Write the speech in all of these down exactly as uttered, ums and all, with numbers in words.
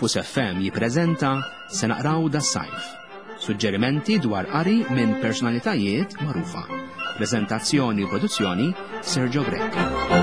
Campus F M jippreżenta Se naqraw das-sajf. Suġġerimenti dwar qari minn personalitajiet magħrufa. Preżentazzjoni u produzzjoni Sergio Grek.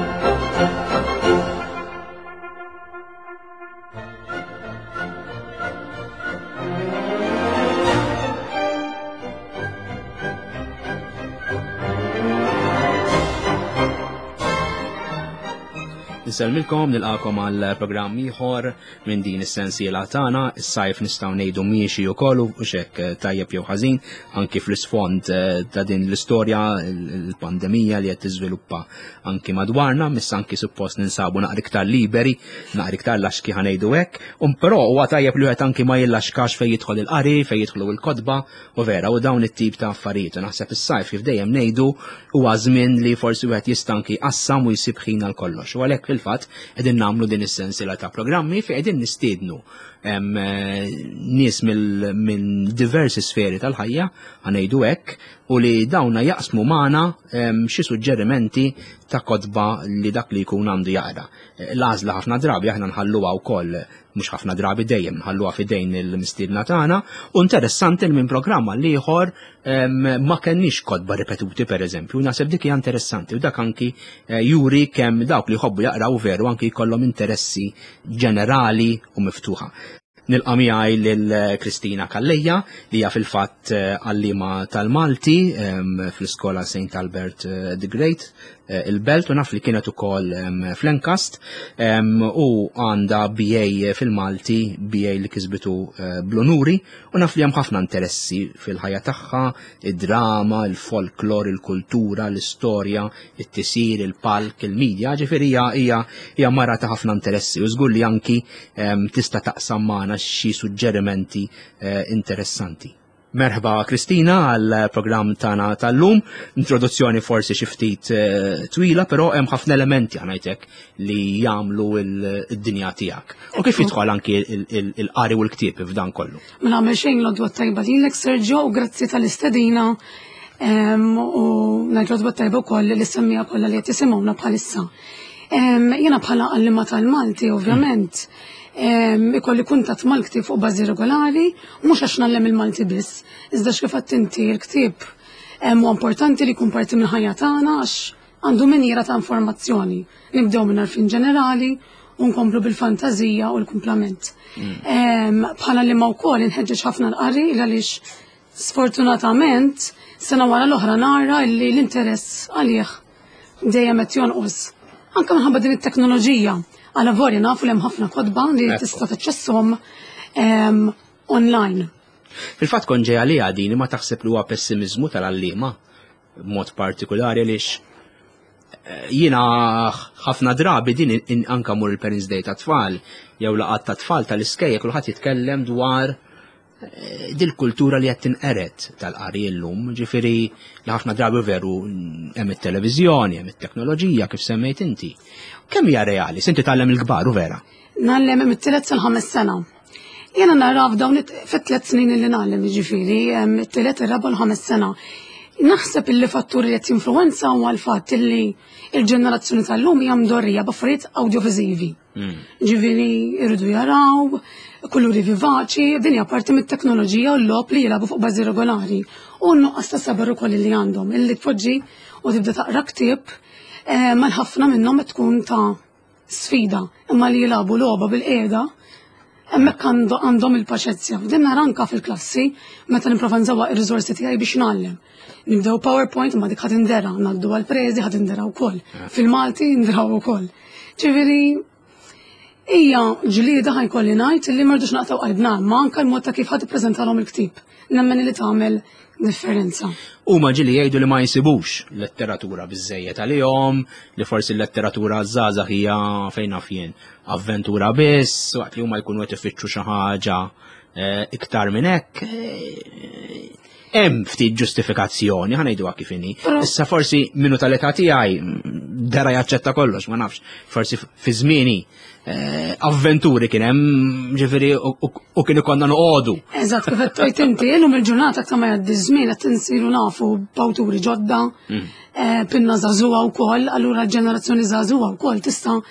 Nselmilkom nilqakom għal programm ieħor minn din is-sensiela tagħna, is-sajf nistgħu ngħidu miexi wkoll u x'hekk tajjeb jew ħażin anki fl-isfond ta' din l-istorja l-pandemija li qed tiżviluppa anki madwarna, missa anki suppost ninsabu naqra iktar liberi, naqra iktar laxki ħanejdu hekk, u però huwa tajjeb li wieħed anki ma jillaxkax fejn jidħol il-qari, fejn jidħlu l-kotba u vera u dawn it-tip ta' affarijiet. U naħseb is-sajf kif dejjem ngħidu huwa żmien li forsi wieħed jista' anki qassam u jsib ħin għal kollox. U għalhekk fil-fatt qegħdin nagħmlu din is-sensiela ta' programmi fejn qegħdin nistiednu nies minn diversi sferi tal-ħajja ħanejdu hekk u li dawna jaqsmu magħna xi suġġerimenti ta' kotba li dak li jkun għandu jaqra. L-għażla ħafna drabi aħna nħalluha wkoll mhux ħafna drabi dejjem nħalluha f'idejn il-mistiedna tagħna u interessanti li minn programma l ieħor ma kenniex kotba ripetuti pereżempju, naħseb dik hija interessanti u dak anki juri kemm dawk li jħobbu jaqraw veru anki jkollhom interessi ġenerali u miftuħa. Nilqa' miegħi lil Kristina Kallejja li hija fil-fatt għallima tal-Malti fl-iskola Saint Albert the Great il-Belt u naf li kienet ukoll fl-Encast u għandha B A fil-Malti, B A li kisbitu bl-onuri u naf li hemm ħafna interessi fil-ħajja tagħha, id-drama, il-folklor, il-kultura, l-istorja, it-tisir, il-palk, il-medja, ġifieri hija hija mara ta' ħafna interessi u żgur li anki tista' taqsam magħna xi suġġerimenti interessanti. Merħba Kristina għal programm tagħna tal-lum, introduzzjoni forsi xi ftit twila, però hemm ħafna elementi għanajtek li jagħmlu d-dinja tiegħek. U kif jidħol anki il-qari u l-ktieb f'dan kollu? Ma nagħmel xejn l-odwa tajba lilek Sergio u grazzi tal-istedina u ngħid l-odwa tajba wkoll li semmija kollha li qed isimgħuna bħalissa. Jiena bħala għallima tal-Malti ovvjament ikolli kuntatt mal-ktieb fuq bażi regolari, mhux għax nallem il-Malti biss, iżda x'kif qed inti l-ktieb huwa importanti li jkun parti minn ħajja tagħna għax għandu miniera ta' informazzjoni. Nibdew minn għarfien ġenerali u nkomplu bil-fantażija u l-kumplament. Bħala li ma wkoll inħeġġeġ ħafna l-qari għaliex sfortunatament sena wara l-oħra nara li l-interess għalih dejjem qed jonqos. Anke minħabba din it-teknoloġija. Għala vorja nafu li hemm ħafna kotba li tista' taċċesshom online. Fil-fatt kon ġejja li għadini ma taħseb li huwa pessimizmu tal-għalliema b'mod partikolari għaliex jiena ħafna drabi din anke mur il-Parents' Day ta' tfal jew laqgħat ta' tfal tal-iskejjel kulħadd jitkellem dwar dil-kultura li qed tinqered tal-qari llum, ġifieri li ħafna drabi veru hemm it-televiżjoni, hemm it-teknoloġija kif semmejt inti. Kemm hija reali? Inti tgħallem il-kbar u vera? Nagħllem hemm it-tielet sal-ħames sena. Jiena nara f'dawn fit-tliet snin li nagħllem jiġifieri it-tielet ir-raba' u l-ħames sena. Naħseb illi fatturi li qed jinfluwenza huwa l-fatt illi il-ġenerazzjoni tal-lum hija mdorrija b'affarijiet awdjoviżivi. Ġifieri jridu jaraw, kuluri vivaċi, din hija parti mit-teknoloġija u l-logħob li jilagħbu fuq bażi regolari. U n-nuqqas ta' sabar ukoll li għandhom illi tpoġġi u tibda taqra ktieb mal ħafna minnhom tkun ta' sfida, imma li jilagħbu logħba bil-qiegħda hemmhekk għandhom il-paċenzja. Din nara anke fil-klassi meta nipprova nżewwaq ir-riżorsi tiegħi biex nagħllem. Nibdew PowerPoint imma dik ħadd indera, ngħaddu għall-preżi ħadd indera wkoll. Fil-Malti inderaw ukoll. Ġifieri hija ġlieda ħajkolli ngħid illi m'rridux naqtaw qalbna, ma anke l-mod ta' kif ħadd ippreżentalhom il-ktieb. Nemmen li tagħmel differenza. Huma ġieli jgħidu li ma jsibux letteratura biżżejjed għalihom, li forsi l-letteratura żgħażagħ hija fejn naf jien avventura biss, waqt li huma jkunu qed ifittxu xi ħaġa iktar minn hekk. Hemm ftit ġustifikazzjoni, ħanejduha kif inhi. Issa forsi minnu tal-età tiegħi dera jaċċetta kollox, ma nafx. Forsi fi żmieni avventuri kien hemm ġifieri u kien ikollna noqogħdu. Eżatt kif qed tgħid inti, illum il-ġurnata aktar ma jgħaddi żmien qed insiru nafu b'awturi ġodda, pinna żagħżugħa wkoll, allura l-ġenerazzjoni żagħżugħa wkoll tista'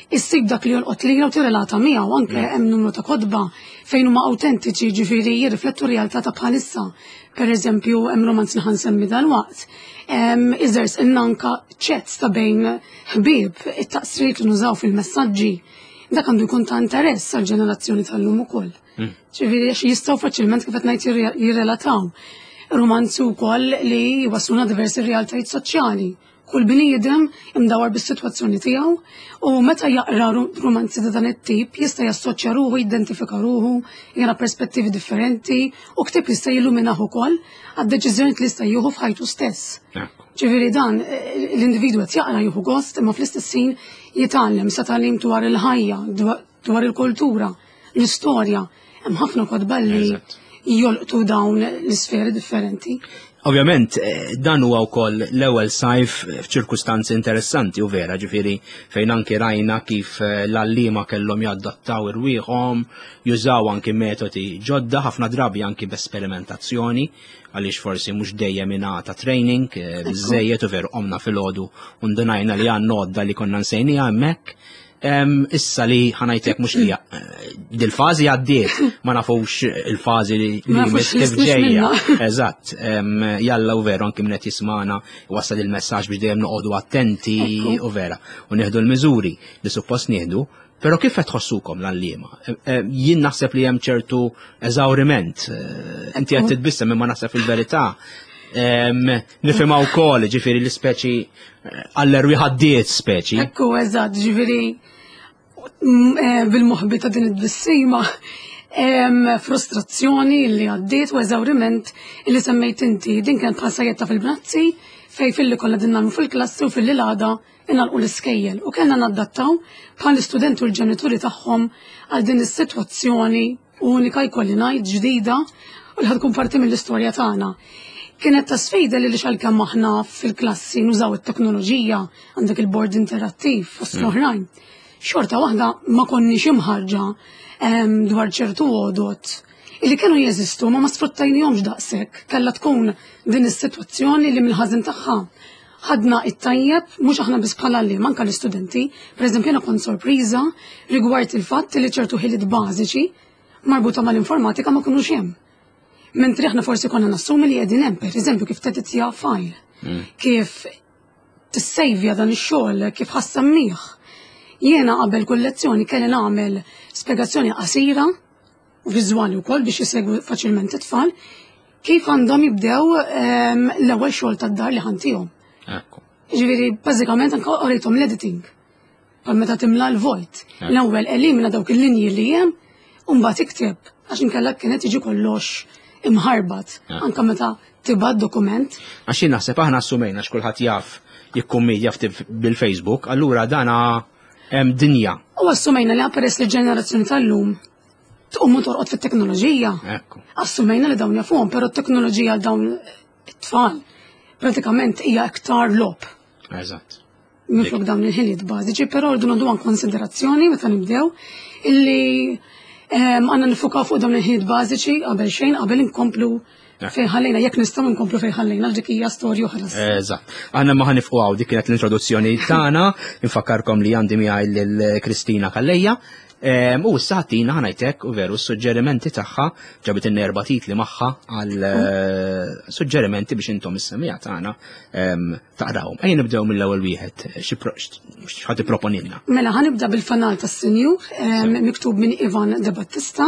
issib dak li jolqot lilha u tirrelata miegħu anke hemm numru ta' kotba fejn huma awtentiċi ġifieri jirriflettu r-realtà ta' bħalissa. Pereżempju hemm romanz li ħansemmi dalwaqt. Iżers innanka chats ta' bejn ħbieb, it-taqsriet li nużaw fil-messaġġi. Dak għandu jkun ta' interess għall-ġenerazzjoni tal-lum ukoll. Ġifieri għax jistgħu faċilment kif qed ngħid jirrelataw. Romanzi wkoll li wasluna diversi realtajiet soċjali. Kull bini jidhem imdawar bis-sitwazzjoni tiegħu u meta jaqra romanzi ta' dan it-tip jista' jassoċja ruħu, jidentifika ruħu, jara perspettivi differenti u ktieb jista' jilluminaħ ukoll għad-deċiżjoni li jista' jieħu f'ħajtu stess. Ġifieri dan l-individwu qed jaqra jieħu gost imma fl-istess ħin jitgħallem sa tagħlim dwar il-ħajja, dwar il-kultura, l-istorja. Hemm ħafna kotba li jolqtu dawn l-isferi differenti. Ovvjament, dan huwa wkoll l-ewwel sajf f'ċirkustanzi interessanti u vera, ġifieri fejn anki rajna kif l-allima kellhom jaddattaw irwieħhom, jużaw anki metodi ġodda, ħafna drabi anki b'esperimentazzjoni, għaliex forsi mhux dejjem ingħata training biżejjed u veru qomna filgħodu u ndunajna li għandna għodda li konna nsejniha hemmhekk. Issa li ħanajtek mux li dil-fazi għaddiet, ma nafux il-fazi li mis kif ġejja. Eżatt, jalla u veru anki minnet jismana wasal il-messaġġ biex dejjem noqogħdu attenti u vera. U nieħdu l-miżuri li suppost nieħdu, però kif qed tħossukom l-allima? Jien naħseb li hemm ċertu eżawriment. Inti qed titbissem imma naħseb il-verità. Nifimaw kol, ġifiri l-speċi għall-erwi ħaddiet speċi. Ekku, eżatt, ġifiri bil-muħbi ta' din id-bissima frustrazzjoni li għaddiet u eżawriment li semmejt inti. Din kien bħal sajjetta fil-brazzi fej fil-li kollha din nagħmlu fil-klassi u fil-li l-għada inalqu l-iskejjel. U kellna naddattaw bħal l-istudenti u l-ġenituri tagħhom għal din is-sitwazzjoni unika jkolli ngħid ġdida u li ħadkun parti mill-istorja tagħna. Kienet ta' sfida li li xalkemm aħna fil-klassi nużaw it-teknoloġija għandek il-bord interattiv fost l-oħrajn. Xorta waħda ma konniex imħarġa dwar ċertu għodot illi kienu jeżistu ma ma sfruttajnihomx daqshekk. Kellha tkun din is-sitwazzjoni li mill-ħażin tagħha ħadna it-tajjeb mhux aħna biss bħala li manka l-istudenti. Pereżempju jiena kont sorpriża rigward il-fatt li ċertu ħiliet bażiċi marbuta mal-informatika ma kunux hemm. Mentri aħna forsi konna nassumi li qegħdin hemm, pereżempju kif teditja file, kif tissejvja dan ix-xogħol, kif ħassemmih. Jiena qabel kull lezzjoni kelli nagħmel spjegazzjoni qasira u viżwali wkoll biex jisegwu faċilment it-tfal kif għandhom jibdew l-ewwel xogħol tad-dar li ħantihom. Ġifieri bażikament anke qorejthom l-editing. Bħal meta timla l-vojt. L-ewwel elimina dawk il-linji li hemm u mbagħad ikteb għax inkella kienet jiġi kollox imħarbat, anka meta tibgħat dokument. Għax naħseb aħna assumejna x'kulħadd jaf jikkummedja bil-Facebook, allura dana hemm dinja. U assumejna li peress li ġenerazzjoni tal-lum tqum torqod fit-teknoloġija. Assumejna li dawn jafuhom, però t-teknoloġija għal dawn it-tfal pratikament hija iktar lob. Eżatt. Minflok dawn il-ħiliet bażiċi, però rridu nagħdu konsiderazzjoni meta nibdew illi għanna nifukaw fuq dawn il-ħiliet bażiċi qabel xejn qabel inkomplu fejn ħallejna jekk nistgħu nkomplu fejn ħallejna dik hija storja oħra. Eżatt. Aħna ma ħanifqgħu dik kienet l-introduzzjoni tagħna, infakkarkom li għandi miegħi lil Kristina Kallejja. U issa ħatina ħanajtek u veru s-suġġerimenti tagħha ġabet in-erba' titli magħha għal suġġerimenti biex intom is-semija tagħna taqrawhom. Ejja nibdew mill-ewwel wieħed x'ħad tipproponilna. Mela ħanibda bil-fanal tas-Sinjur miktub minn Ivan De Battista.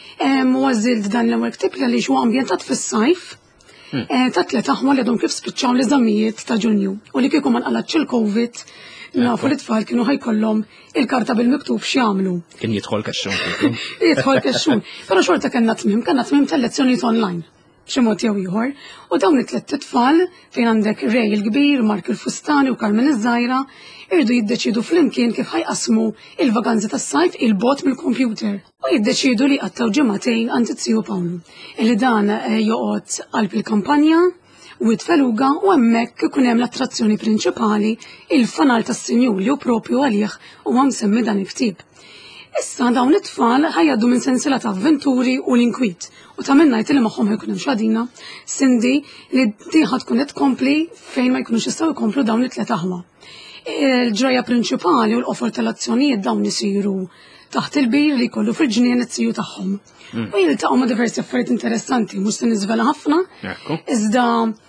Għażilt dan l-ewwel ktieb li huwa ambjentat fis-sajf ta' tliet aħwa li għadhom kif spiċċaw l-eżamijiet ta' Ġunju u li kieku ma nqalatx il-Covid nafu li tfal kienu ħajkollhom il-karta bil-miktub x'jagħmlu. Kien jidħol kaxxun. Jidħol kaxxun. Però xorta kellna tmiem, kellna tmiem tal-lezzjonijiet online. B'xi mod jew ieħor. U dawn it-tliet tfal fejn għandek Rej il-kbir, Mark il-Fustani u Carmen iż-żgħira irdu jiddeċidu flimkien kif ħajqasmu il-vaganzi tas-sajf il-bot mill-kompjuter. U jiddeċidu li qattaw ġimagħtejn għand Tizju Pawlu. Illi dan joqgħod qalb il-kampanja u t-feluga u hemmhekk ikun hemm l-attrazzjoni prinċipali il-fanal tas-Sinjur li hu proprju għalih huwa msemmi dan il-ktieb. Issa dawn it-tfal ħajjaddu minn sensiela ta' avventuri u l-inkwiet. U ta' minna jt li magħhom ħajkun hemm xadina, Cindy li diħa tkun qed tkompli fejn ma jkunux jistgħu jkomplu dawn it-tliet aħma. Il-ġraja prinċipali u l-qofol tal-azzjonijiet dawn isiru taħt il-bir li jkollu fil-ġnien it-siju tagħhom. U jiltaqgħu ma' diversi affarijiet interessanti, mhux se niżvela ħafna, iżda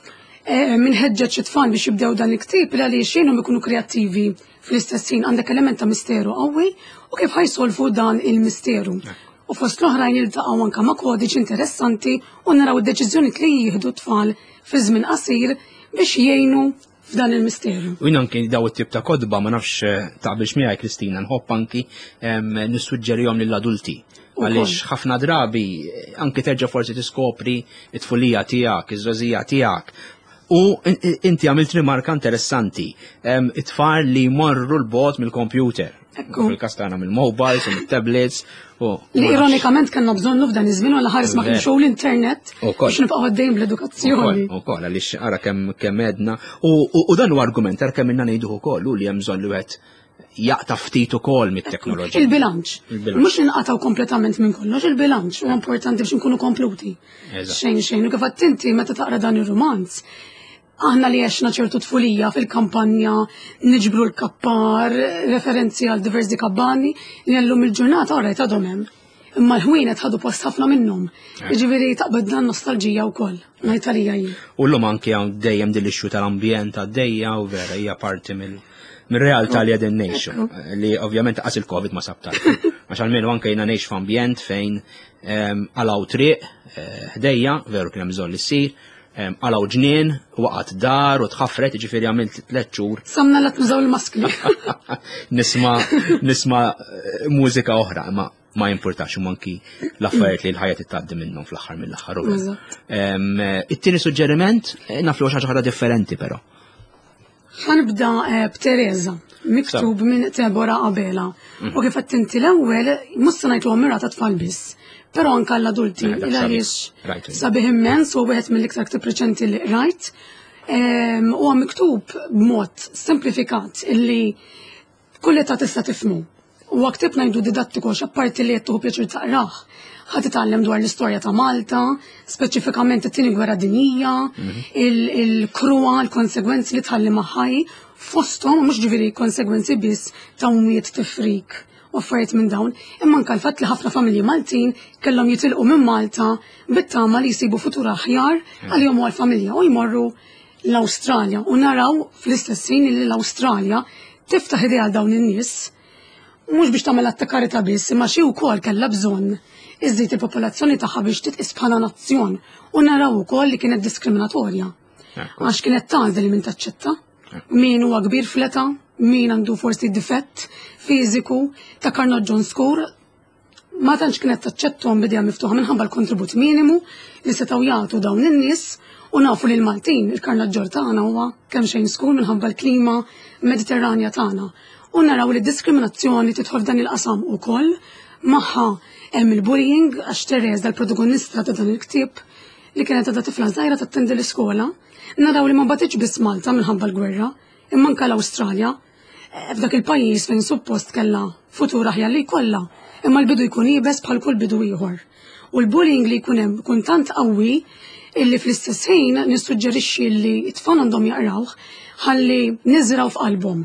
minħeġġeġ it-tfal biex jibdew dan il-ktieb li għaliex xejnhom ikunu kreattivi fl-istess ħin għandek element ta' misteru qawwi u kif ħajsolfu dan il-misteru. U fost l-oħrajn jiltaqgħu anke ma' kodiċi interessanti u naraw id-deċiżjonijiet li jieħdu t-tfal fi żmien qasir biex jgħinu f'dan il-misteru. U jien anki daw it-tip ta' kodba ma nafx taqbilx miegħi Kristina nħobb anki nissuġġerihom lill-adulti. Għaliex ħafna drabi anki terġa' forsi tiskopri t-tfulija tiegħek, iż-żożija tiegħek. U inti għamilt rimarka interessanti, it-tfal li jmorru l-bot mill-kompjuter. Fil-kastana mill-mobiles u mill-tablets. Li ironikament kellna bżonnu f'dan iż-żmien wara ħares ma kienx l-internet biex nibqgħu għaddejjin bl-edukazzjoni. Ukoll għaliex ara kemm kemm għedna u dan huwa argument ara kemm inna ngħiduh ukoll li hemm bżonn li wieħed jaqta' ftit ukoll mit-teknoloġija. Il-bilanċ. Mhux ninqatgħu kompletament minn kollox, il-bilanċ huwa importanti biex inkunu kompluti. Xejn xejn u kif għadt inti meta taqra dan ir-romanz. Aħna li għexna ċertu tfulija fil-kampanja niġbru l-kappar, referenzi għal diversi kabbani li għallum il-ġurnata għarajt għadhom hemm. Imma l-ħwienet ħadu post ħafna minnhom. Jiġifieri taqbad dan nostalġija wkoll, ngħid għalija jien. U llum anke hawn dejjem din l-ixxu tal-ambjent għaddejja u vera hija parti mill-realtà li qegħdin ngħixu li ovvjament qas il-Covid ma sabtar. Għax almenu anke jiena ngħix f'ambjent fejn għalaw triq ħdejja, veru kien hemm bżonn li ssir. Għalaw ġnien, waqat dar u tħaffret, ġifiri għamilt tlet xhur. Samna la tużaw il-maskli. Nisma nisma mużika oħra, ma ma jimpurtax manki l-affarijiet li l-ħajja titgħaddi minnhom fl-aħħar mill-aħħar. It-tieni suġġeriment naflu xi ħaġa differenti però. Ħanibda b'Tereza, miktub minn Tebora Qabela. U kif qed inti l-ewwel mhux se ngħidluhom mirata tfal biss. Pero anka l-adulti, il-għaliex sabiħ immens u wieħed mill-iktar ktib reċenti li rajt. U miktub b'mod simplifikat illi kull età tista' tifhmu. U ktib ngħidu didattiku x'apparti li qed tieħu pjaċir taqrah. Ħadd titgħallem dwar l-istorja ta' Malta, speċifikament it-tieni gwerra dinjija, il-kruwa, l-konsegwenzi li tħalli magħha fosthom mhux ġifieri konsegwenzi biss ta' umijiet tifrik. U affarijiet minn dawn, imma anke l-fatt li ħafna familji Maltin kellhom jitilqu minn Malta bit-tama li jsibu futur aħjar għalihom u għall-familja u jmorru l-Awstralja u naraw fl-istess ħin li l-Awstralja tiftaħ idea għal dawn in-nies mhux biex tagħmel attakkarita biss imma xi wkoll kellha bżonn iżżid il-popolazzjoni tagħha biex titqis bħala nazzjon u naraw ukoll li kienet diskriminatorja. Għax kienet tagħżel min taċċetta, min huwa kbir fl-età, min għandu forsi difett fiżiku ta' Carnot John Score ma tantx kienet taċċettuhom bidea miftuħa minħabba l-kontribut minimu li setgħu jagħtu dawn in-nies u nafu li l-Maltin il-Carnot John tagħna huwa kemm xejn skur minħabba l-klima mediterranja tagħna. U naraw li diskriminazzjoni tidħol f'dan il-qasam ukoll magħha hemm il-bullying għax Tereza l-protagonista ta' dan il-ktieb li kienet għadha tifla żgħira tattendi l-iskola. Naraw li ma batitx biss Malta minħabba l-gwerra imma anke l-Awstralja f'dak il-pajjiż fejn suppost kellha futur aħjar li jkollha, imma l-bidu jkun jibes bħal kull bidu ieħor. U l-bullying li jkun hemm ikun tant qawwi illi fl-istess ħin nissuġġerixxi li t-tfal għandhom jaqrawh ħalli niżraw f'qalbhom.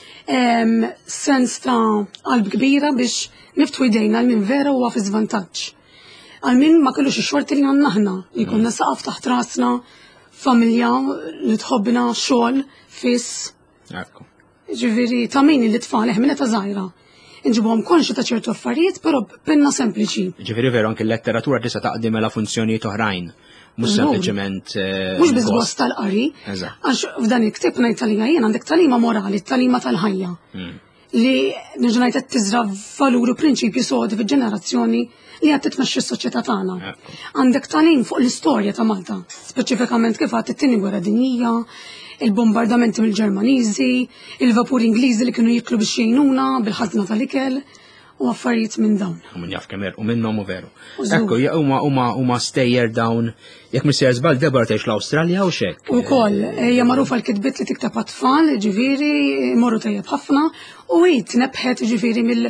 Sens ta' qalb kbira biex niftu jdejna l min vera huwa fi żvantaġġ. Għal min ma kellux ix-xorti li għandna aħna li jkollna saqaf taħt rasna, familja li tħobbna xogħol fiss. Ġifieri ta' min li tfal minn ta' żgħira. Inġibuhom konxi ta' ċertu affarijiet, però penna sempliċi. Ġifieri veru anke l-letteratura tista' taqdim mela funzjonijiet oħrajn. Mhux sempliċement. Mhux biss bost tal-qari. Għax f'dan il-ktieb ngħid talima jien għandek talima morali, talima tal-ħajja. Li nerġa' ngħid qed tiżra valuri u prinċipji sodi fil-ġenerazzjoni li qed titmexxi s-soċjetà tagħna. Għandek talim fuq l-istorja ta' Malta, speċifikament kif għad it-tieni gwerra dinjija, il-bombardamenti mill-Ġermaniżi, il-vapur Ingliżi li kienu jiklu biex jgħinuna bil-ħażna tal-ikel u affarijiet minn dawn. U minn jaf kemm u minnhom u veru. Ekku, huma huma huma stejjer dawn jekk missier żball Deborah tgħix l-Awstralja u xek. Ukoll hija magħrufa l-kitbiet li tiktab għat-tfal, ġifieri morru tajjeb ħafna u hi tnebħet ġifieri mill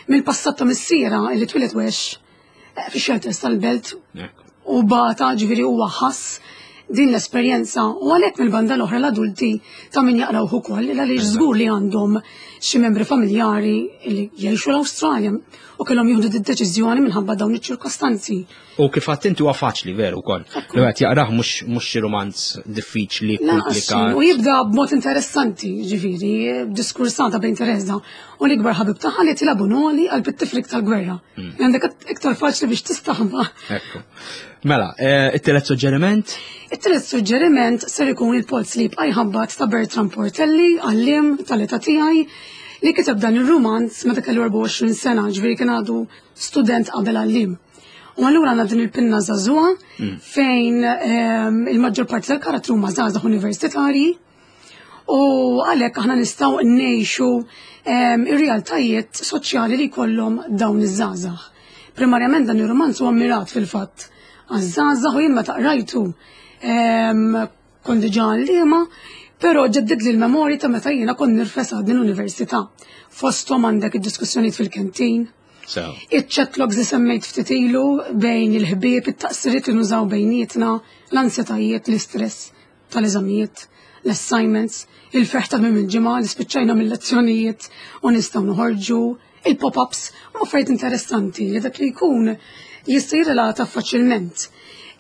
mill-passat ta' missiera li twilet wex fix-shelters tal-belt u bata ġifieri huwa ħass din l-esperjenza u għalhekk mill-banda l-oħra l-adulti ta' min jaqrawh ukoll għaliex żgur li għandhom xi membri familjari li jgħixu l-Awstralja u kellhom jieħdu d-deċiżjoni minħabba dawn iċ-ċirkostanzi. U kif għadt inti huwa faċli veru wkoll. Li qed jaqrah mhux mhux xi romanz diffiċli komplikat. U jibda b'mod interessanti, ġifieri, diskursata b'interessa u l-ikbar ħabib tagħha li tilab noli għal bit-tiflik tal-gwerra. Għandek iktar faċli biex tistaħba. Ekku. Mela, it-tielet suġġeriment? It-tielet suġġeriment ser ikun il-Paul Sleep ħabbat ta' Bertram Portelli, għallim tal-età tiegħi li kiteb dan ir-romanz meta kellu erba' u għoxrin sena, ġifieri kien għadu student qabel għallim. U allura għandna din il-pinna żagħżugħa fejn il-maġġor parti tal-karattru huma żgħażagħ universitarji u għalhekk aħna nistgħu ngħixu ir-realtajiet soċjali li jkollhom dawn iż-żgħażagħ. Primarjament dan ir-romanz huwa mirat fil-fatt għaż-żgħażagħ u jien meta qrajtu kont diġà għalliema, però ġeddid li l-memorji ta' meta jiena kont nirfesa din l-università. Fosthom għandek id-diskussjonijiet fil-kantin, iċ-chatlogs li semmejt ftit ilu bejn il-ħbieb, it-taqsiriet li nużaw bejnietna, l-ansjetajiet, l-istress tal-eżamijiet, l-assignments, il-ferħ ta' minn il-ġimgħa li spiċċajna mill-lezzjonijiet u nistgħu noħorġu, il-pop-ups u affarijiet interessanti li dak li jkun jista' jirrelata faċilment.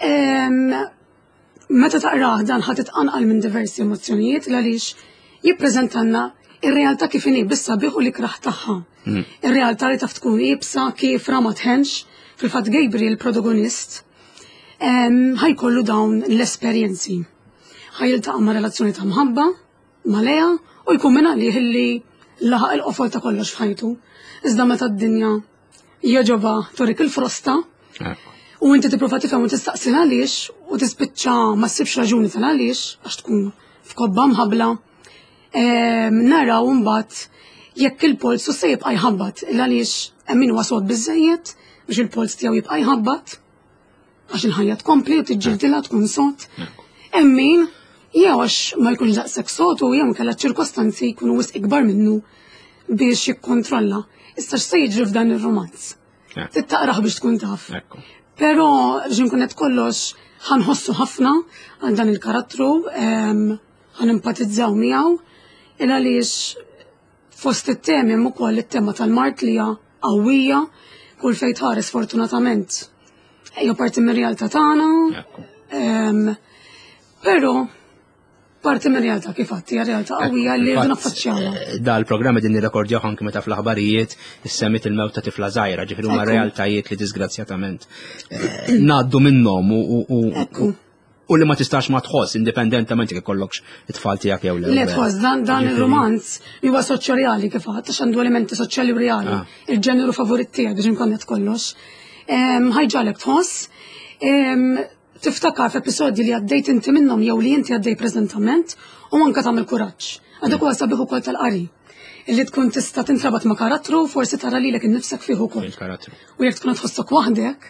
Meta taqrah dan ħadd titqanqal minn diversi emozzjonijiet għaliex jippreżentanna ir-realtà kif inhi bis-sabiħ u l-ikraħ tagħha. Ir-realtà li taf tkun iebsa kifra ma tħenx, fil-fatt Gabriel protagonist ħajkollu dawn l-esperjenzi. Ħajiltaqa' ma' relazzjoni ta' mħabba ma' Lea u jkun minn għalih illi laħaq il-qofol ta' kollox f'ħajtu. Iżda meta d-dinja joġoba torik il-frosta u inti tipprova tifhem u tistaqsi għaliex u tispiċċa ma ssibx raġuni tal għaliex għax tkun f'kobba mħabbla naraw mbagħad jekk il-pols u se jibqa' jħabbat għaliex hemm min huwa sod biżżejjed biex il-pols tiegħu jibqa' jħabbat għax il-ħajja tkompli u tiġġildilha tkun sod. Hemm min jew għax ma jkunx daqshekk sod u jew inkella ċirkostanzi jkunu wisq ikbar minnu biex jikkontrolla. Issa x'se jiġri f'dan ir-romanz. Tittaqrah biex tkun taf. Però ġinkun qed kollox ħanħossu ħafna għal dan il-karattru, ħanimpatizzaw miegħu il għaliex fost it-temi hemm ukoll it-tema tal-mart li hija qawwija kull fejn tħares fortunatament hija parti mir-realtà tagħna. Però parti mir-realtà kif għadt hija realtà qawwija li rridu naffaċċjawha. Dal-programmi din nirrekordjaw anke meta fl-aħbarijiet issemmit il-mewt ta' tifla żgħira, ġifieri huma realtajiet li disgrazzjatament ngħaddu minnhom u li ma tistax ma tħoss indipendentament jekk ikollokx it-tfal tiegħek jew le. Le tħoss dan dan ir-romanz li huwa soċjali kif għadd għax għandu elementi soċjali u reali. Il-ġeneru favorit tiegħek biex inkonnet kollox. Ħajġalek tħoss tiftakar f'episodji li għaddejt inti minnhom jew li inti għaddej preżentament u anke tagħmel kuraġġ. Għadek huwa sabiħ ukoll tal-qari. Illi tkun tista' tintrabat ma' karattru forsi tara lilek innifsek fih ukoll. U jekk tkun tħossok waħdek,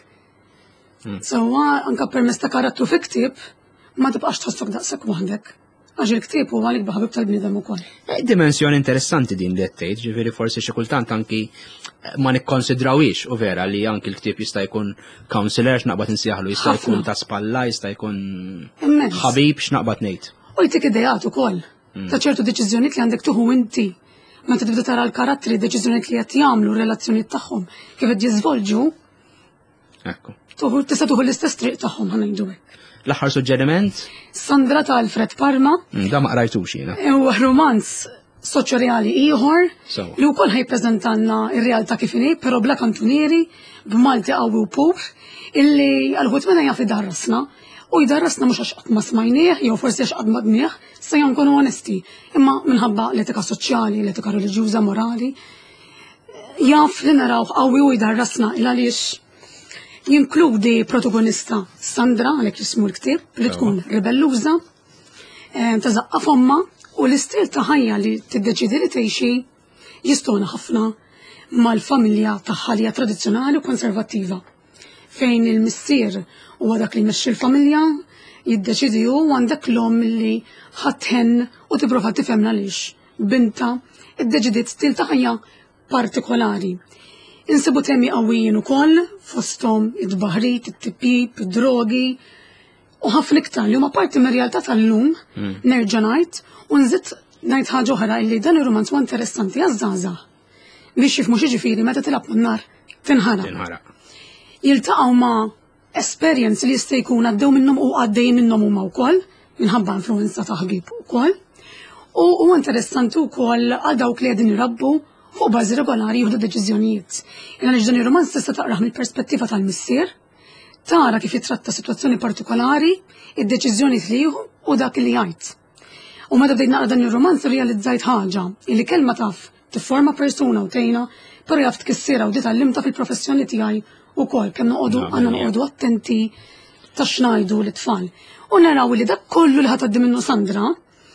sewwa anke permezz ta' karattru fi ktieb ma tibqax tħossok daqshekk waħdek. Għax il-ktieb huwa l-ikbar ħabib tal-bniedem ukoll. Dimensjoni interessanti din li qed tgħid, ġifieri forsi xi kultant anki ma nikkonsidrawix u vera li anki l-ktieb jista' jkun counselor x'naqbad insieħlu, jista' jkun ta' spalla, jista' jkun ħabib x'naqbad ngħid. U jtik idejat ukoll ta' ċertu deċiżjonijiet li għandek tuħu inti. Meta tibda tara l-karattri, deċiżjonijiet li qed jagħmlu, relazzjonijiet tagħhom kif qed jiżvolġu. Tuħu tista' tuħu l-istess triq tagħhom ħanejdu hekk. L-aħħar suġġeriment? Sandra ta' Alfred Parma. Da ma qrajtux jiena. Huwa romanz soċjali ieħor li wkoll ħajpreżentanna r-realtà kif inhi, però bla kantunieri, b'Malti qawwi u pur, illi għal-ħut minna jaf idarrasna u jdarrasna mhux għax qatt ma smajnieh jew forsi għax qatt ma dnieh, se nkunu onesti, imma minħabba l-etika soċjali, l-etika reliġjuża, morali. Jaf li naraw qawwi u jdarrasna il għaliex jinkludi protagonista Sandra, għalhekk jismu l-ktieb, li tkun ribelluża, tażaqqa fomma u l-istil ta' ħajja li tiddeċidi li tgħixi jistona ħafna mal-familja tagħha li hija tradizzjonali u konservattiva. Fejn il-missier huwa dak li jmexxi l-familja jiddeċidi hu għandek l-om li ħatħen u tipprova tifhem għaliex binta iddeċidiet stil ta' ħajja partikolari. Insibu temi qawwijin ukoll fosthom id-baħrit, it-tipip, id-drogi u ħafna iktar li huma parti mir-realtà tal-lum nerġa' ngħid u nżid ngħid ħaġa oħra illi dan ir-romanz huwa interessanti għaż-żgħażagħ biex jifhmu x'jiġifieri meta tilab man-nar tinħaraq. Jiltaqgħu ma' experience li jista' jkun għaddew minnhom u għaddejjin minnhom huma wkoll minħabba influenza ta' ħbieb ukoll. U huwa interessanti wkoll għal dawk li qegħdin irabbu fuq bażi regolari jieħdu deċiżjonijiet. Illa għaliex dan ir-romanz tista' taqrah mill-perspettiva tal-missier, tara kif jitratta sitwazzjoni partikolari, id-deċiżjoni li jieħu u dak li jgħid. U meta bdejt naqra dan ir-romanz irrealizzajt ħaġa illi kelma taf tifforma persuna u tgħinha, però jaf tkissirha u di tallimta fil-professjoni tiegħi wkoll kemm noqogħdu għandna noqogħdu attenti ta' x'ngħidu lit-tfal. U naraw li dak kollu li ħatgħaddi minnu Sandra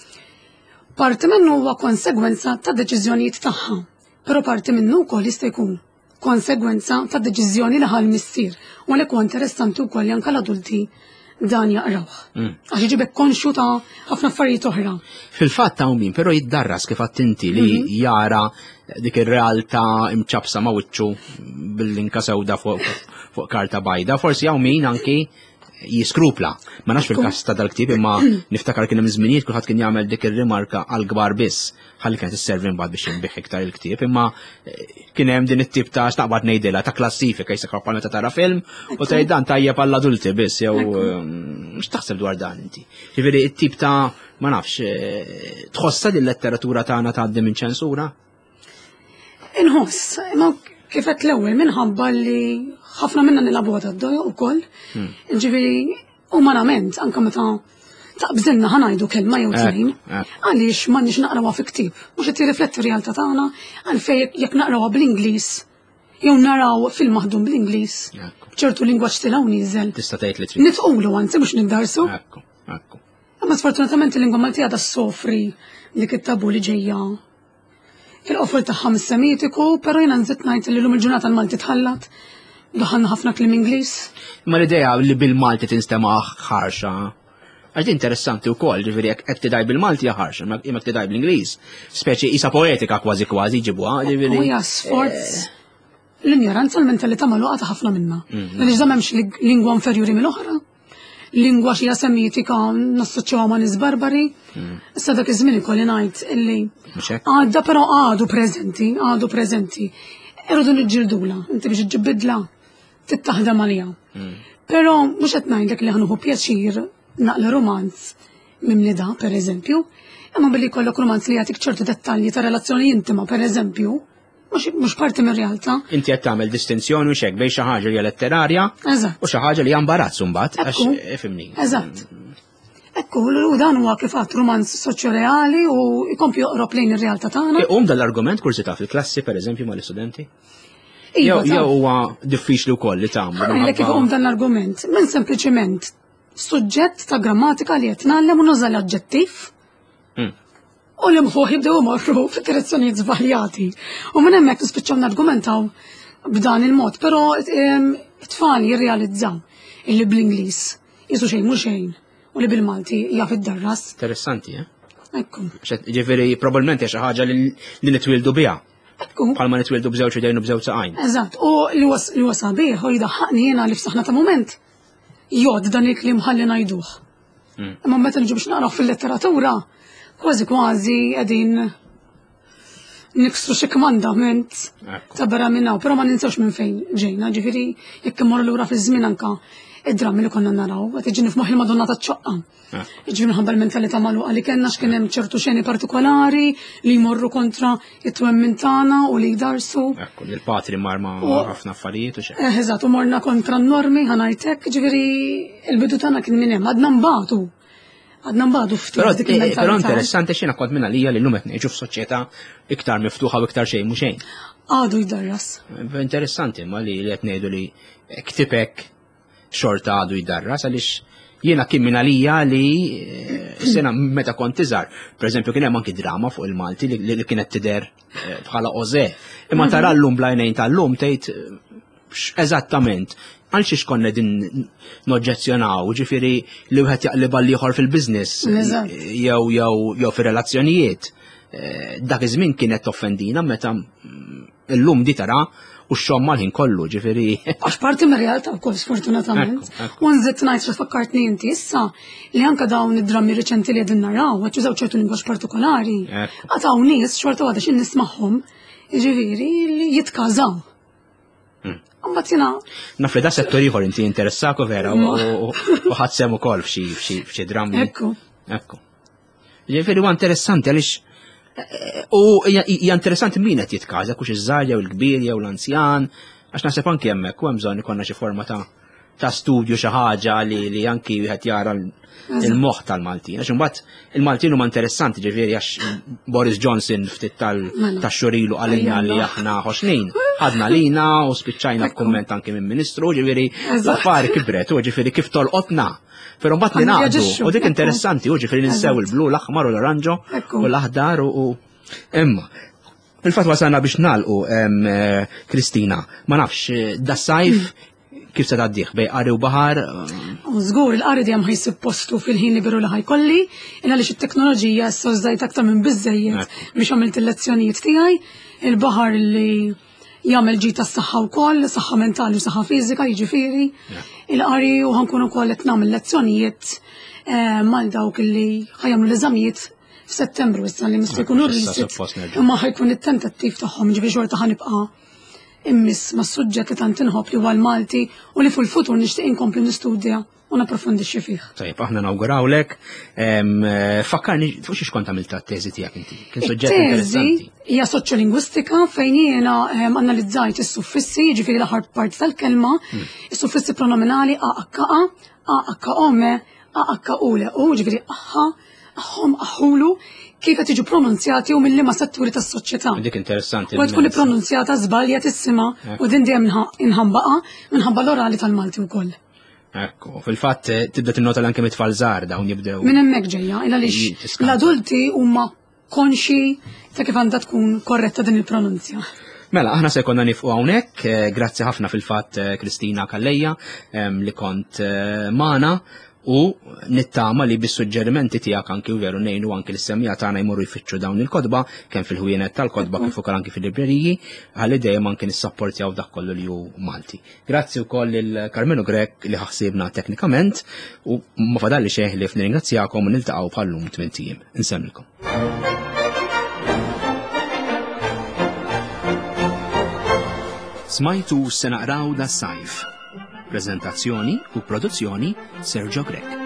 parti minnu huwa konsegwenza ta' deċiżjonijiet tagħha, però parti minnu wkoll jista' jkun konsegwenza ta' deċiżjoni li ħal missier. U għalhekk huwa interessanti wkoll li anke l-adulti dan jaqrawh. Għax jiġibek konxu ta' ħafna affarijiet oħra. Fil-fatt ta' min, però jiddarras kif inti li jara dik ir-realtà imċabsa ma' wiċċu bil-linka sewda fuq karta bajda, forsi hawn min anki jiskrupla. Ma nafx fil-każ ta' dal-ktieb imma niftakar kien hemm żminijiet kulħadd kien jagħmel dik ir-rimarka għal kbar biss ħalli kienet isservi mbagħad biex jinbih iktar il-ktieb, imma kien hemm din it-tip ta' x'taqbad ngħidilha ta' klassifika jisakar bħal meta tara film u tgħid dan tajjeb għall adulti biss jew x'taħseb dwar dan inti. Ġifieri it-tip ta' ma nafx tħossha li l-letteratura tagħna tgħaddi minn ċensura? Inħoss, imma kif qed l-ewwel minħabba li ħafna minna nilabu għad-doja ukoll. Ġifieri umanament anke meta taqbżilna ħanajdu kelma jew tnejn, għaliex m'għandniex naqrawha fi ktieb, mhux qed jirrifletti r-realtà tagħna għalfejn jekk naqrawha bl-Ingliż jew naraw film maħdum bl-Ingliż, ċertu lingwaġġ tilgħu nieżel. Tista' tgħid li trid. Nitqulu anzi mhux nindarsu. Imma sfortunatament il-lingwa Maltija għadha ssofri dik it-tabu li ġejja fil-qofol tagħha mis-Semitiku, però jiena nżid ngħid li llum il-ġurnata l-Malti tħallat daħħalna ħafna kliem Ingliż. Ma l-idea li bil-Malti tinstema' ħarxa. Għax interessanti wkoll, ġifieri jekk qed tidaj bil-Malti hija ħarxa, imma jekk tidaj bl-Ingliż, speċi qisha poetika kważi kważi ġibuha, ġifieri. Hija sforz l-injoranza l-mentalità magħluqa ta' ħafna minnha. Għaliex da m'hemmx lingwa inferjuri mill-oħra. Lingwa xi hija semitika nassoċjawha ma' nies barbari. Issa dak iż-żmien ikolli ngħid illi għadda però għadu preżenti, għadu preżenti. Irridu niġġildula, inti biex iġġib bidla tittaħdem għaliha. Però mhux qed ngħidlek li ħanuħu pjaċir naqla romanz mimli da, pereżempju, imma billi jkollok romanz li jagħtik ċertu dettalji ta' relazzjoni intima, pereżempju, mhux parti mir-realtà. Inti qed tagħmel distinzjoni x'hekk bejn xi ħaġa li hija letterarja u xi ħaġa li hija imbarazz imbagħad għax ifhimni. Eżatt. Ekku, u dan huwa kif għadt romanz soċjoreali u jkompli joqrob lejn ir-realtà tagħna. Iqum dal-argument kursità fil-klassi pereżempju mal-istudenti? Jew jew huwa diffiċli wkoll li tagħmlu. Għalhekk kif iqum dan l-argument, minn sempliċement suġġett ta' grammatika li qed nagħlem u nuża l-aġġettiv u li mħuħ jibdew imorru fid-direzzjonijiet żbaljati. U minn hemmhekk nispiċċaw nargumentaw b'dan il-mod, però it-tfal jirrealizzaw illi bl-Ingliż jisu xejn mhux xejn u li bil-Malti jaf id-darras. Interessanti, eh? Ekku. Ġifieri probabbilment hija xi ħaġa li nitwildu biha. Ekku. Bħalma nitwildu b'żewġ idejn u b'żewġ saqajn. Eżatt, u li huwa sabiħ u jidaħħaqni jiena li f'saħħna ta' mument jgħod dan il-kliem ħalli ngħiduh. Imma meta niġu biex naqraw fil-letteratura, kważi kważi qegħdin niksru xi kmandament ta' barra minnaw, però ma ninsewx minn fejn ġejna, ġifieri jekk immorru lura fiż-żmien anke id-drammi li konna naraw, qed iġini f'moħħi il-Madonna taċ-ċoqqa. Jiġri minħabba l-mentalità magħluqa li kellna x'kien hemm ċertu xeni partikolari li jmorru kontra it-twemmin tagħna u li jdarsu. Ekku, il-patri mar ma' ħafna affarijiet u xi. Eżatt, u morna kontra n-normi ħanajtek, ġifieri il-bidu tagħna kien minn hemm, għadna mbagħtu. Għadna mbagħtu ftit dik il-mentalità. Però interessanti x'jiena kont minn għalija li llum qed ngħixu f'soċjetà iktar miftuħa u iktar xejn mhux xejn. Għadu jdarras. Interessanti ma li qed ngħidu li ktibek xorta għadu jdarras għaliex jiena kien minn għalija li sena meta kont iżgħar, pereżempju kien hemm anki drama fuq il-Malti li kienet tidher bħala oże. Imma tara llum bl-għajnejn tal-lum tgħid eżattament għal xiex konna din noġġezzjonaw, ġifieri li wieħed jaqlib għal ieħor fil-business jew jew jew fir-relazzjonijiet. Dak iż-żmien kienet toffendina meta illum di tara u x-xogħol ħin kollu, ġifieri. Għax parti mir-realtà wkoll sfortunatament. U nżidt ngħid li fakkartni inti issa li anke dawn id-drammi riċenti li qegħdin naraw qed jużaw ċertu lingwaġġ partikolari. Għataw nies xorta waħda xi nismagħhom, jiġifieri li jitkażaw. Mbagħad jiena naf li da settur ieħor inti interessaku vera u ħadd sem ukoll f'xi drammi. Ekku. Ekku. Ġifieri huwa interessanti għaliex u hija interessanti min qed jitkaża kux iż-żgħar jew il-kbir jew l-anzjan, għax naħseb anke hemmhekk u hemm bżonn ikollna xi forma ta' ta' studju xi ħaġa li li anki wieħed jara il-moħħ tal-Maltin. Għax imbagħad il-Maltin huma interessanti ġifieri għax Boris Johnson ftit tax-xurilu għalina li aħna ħoxnin. Ħadna lina u spiċċajna b'kumment anke minn Ministru, ġifieri l-affari kibret u ġifieri kif tolqotna. Però mbagħad li naqdu u dik interessanti u ġifieri ninsew il-blu, l-aħmar u l-oranġo u l-aħdar u imma. Fil-fatt wasalna biex nagħlqu Kristina, ma nafx da sajf kif se tgħaddih bej qari u baħar. Żgur il-qari dejjem ħajsib postu fil-ħin liberu li ħajkolli, il għaliex it-teknoloġija issa żdajt aktar minn biżżejjed biex għamilt il-lezzjonijiet tiegħi, il-baħar li jagħmel ġid tas-saħħa wkoll, saħħa mentali u saħħa fiżika, jiġifieri. Il-qari u ħankun ukoll qed nagħmel lezzjonijiet mal dawk li ħajamlu l-eżamijiet f'Settembru issa li mista jkunu rrisit imma ħajkun it-tentattiv tagħhom ġifieri xorta ħanibqa' immiss mas-suġġett li tant inħobb li huwa l-Malti u li fil-futur nixtieq inkompli nistudja u napprofondixxi fih. Tajjeb, aħna nawgurawlek. Fakkarni fuq xi kont għamilt t-teżi tiegħek inti. Kien suġġett interessanti. Hija soċjolingwistika fejn jiena analizzajt is-suffissi, jiġifieri l-aħħar parti tal-kelma, is-suffissi pronominali aqqa, aqqa-ome, aqqa-ule, u ġifieri aħħa, aħħom, aħħulu, kif qed jiġu pronunzjati u mill-liema setturi tas-soċjetà. Dik interessanti. U tkun ippronunzjata żbalja tissima u din dejjem inħambaqa minħabba l-orali tal-Malti wkoll. Ekku, fil-fatt tibda tinnota l-anke mit-tfal żgħar dawn jibdew. Minn hemmhekk ġejja, il għaliex l-adulti huma konxi ta' kif għandha tkun korretta din il-pronunzja. Mela, aħna se konna nifqu hawnhekk, grazzi ħafna fil-fatt Kristina Kallejja li kont magħna u nittama li bis-suġġerimenti tiegħek anki u veru ngħinu anki l-semmija tagħna jmorru jfittxu dawn il-kodba kemm fil-ħwienet tal-kodba kif ukoll anki fil-libreriji ħalli dejjem anki nissapportjaw dak kollu li hu Malti. Grazzi wkoll lil Karmenu Grek li ħassibna teknikament u ma fadalli xejn li nirringrazzjakom u niltaqgħu bħallum tmien tiem. Insemmilkom. Smajtu se naqraw da sajf. Prezentazzjoni u produzzjoni Sergio Grek.